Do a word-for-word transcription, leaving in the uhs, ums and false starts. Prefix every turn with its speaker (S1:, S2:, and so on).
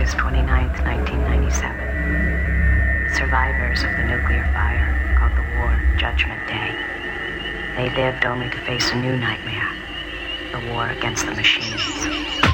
S1: August twenty-ninth, nineteen ninety-seven. The survivors of the nuclear fire called the war Judgment Day. They lived only to face a new nightmare, the war against the machines.